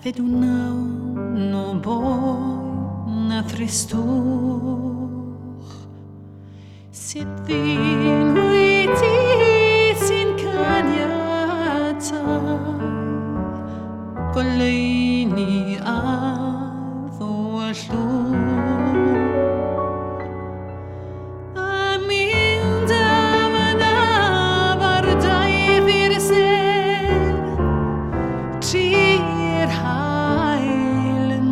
vedo no boi na tristwch Sut ddyn wedi sy'n caniatau Goleuni ardd o llwch A mynd am yn afar daith i'r ser Tri'r hael yn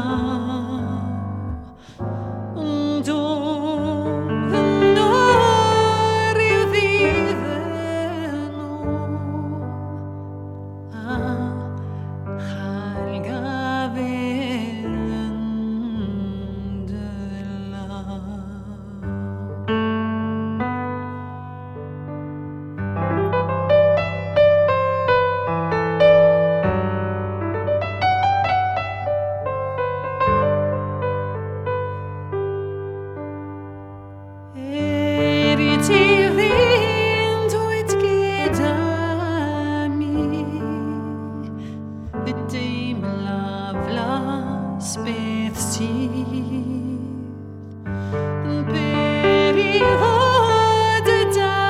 law Ond oedd yn o'r i'w ddydd yn ôl A chael gafel yn dy law Ti fynd oed gyda mi Fy deimla flas beth sydd Yn byr i fod y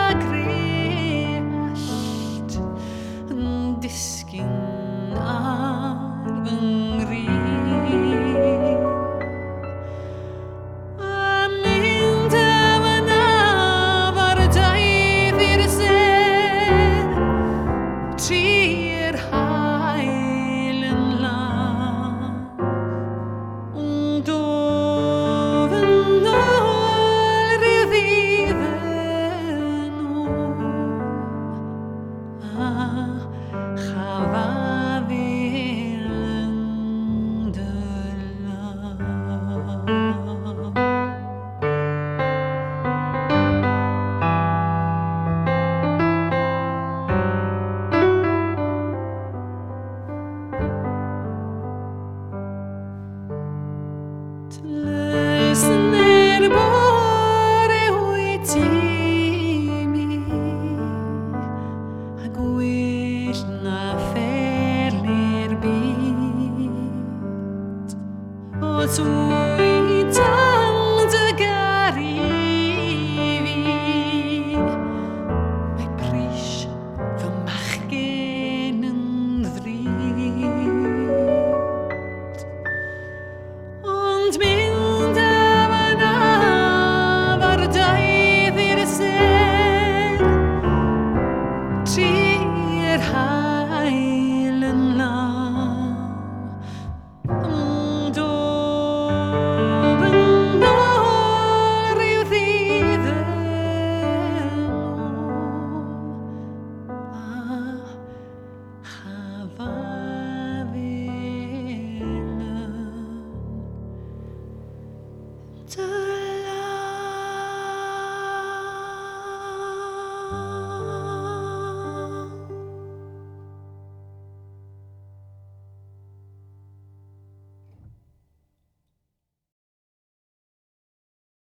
dagrellt Yn disgyn ar fy nghryd A mynd am yn afar daith i'r ser Tri'r hael yn law Ond oedd yn ôl ryw ddydd yn ôl A chafafel yn dy law Lysner bore wedi mi A gwell na fferlir byd O dwyd am dy garu fi Mae pris fy machgen yn ddrud Ond mynd am yn afar daith i'r ser Tri'r hael